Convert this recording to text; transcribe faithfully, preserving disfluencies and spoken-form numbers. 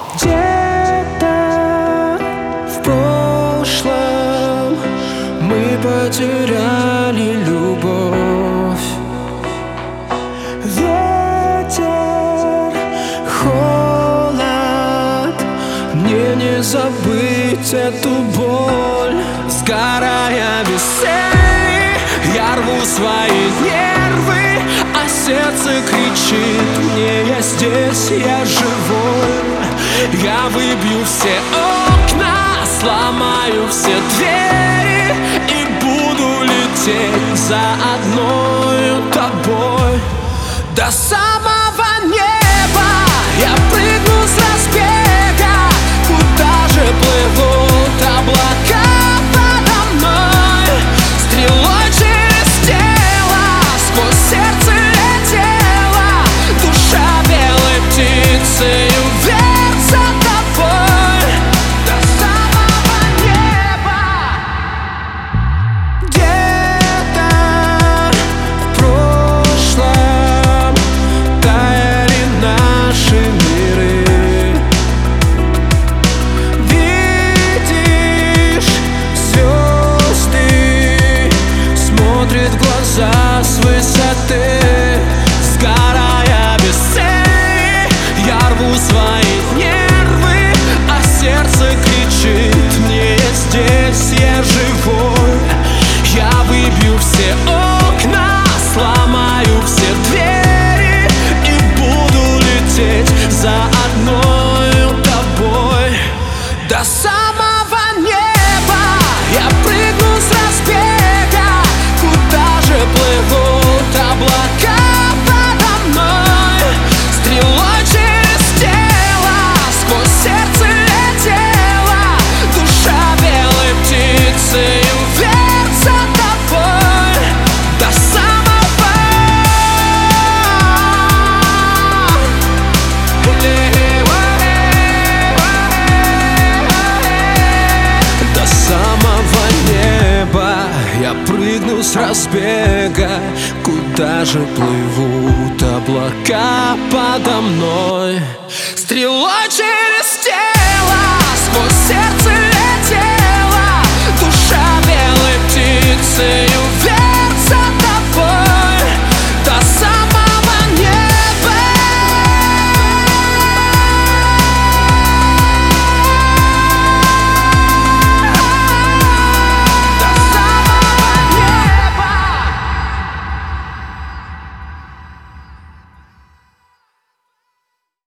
Где-то в прошлом мы потеряли любовь. Ветер, холод, мне не забыть эту боль. Сгорая без цели, я рву свои нервы, а сердце кричит мне: я здесь, я живой. Я выбью все окна, сломаю все двери и буду лететь за одной тобой до самого неба. Я прыгну с разбега, куда же плывут облака подо мной. Стрелой через тело, сквозь сердце летела душа белой птицы. Глаза с высоты, сгорая без цели, я рву свои нервы, а сердце кричит мне: здесь я живой. Я выбью все окна, сломаю все двери и буду лететь за одной тобой до самого неба. Я прыгну с разбега, плывут облака подо мной. Стрелой через тело, сквозь сердце летела душа белой птицы. Вверх за тобой до самого, до самого неба. Я прыгну с разбега, куда же плывут облака подо мной. Стрелой через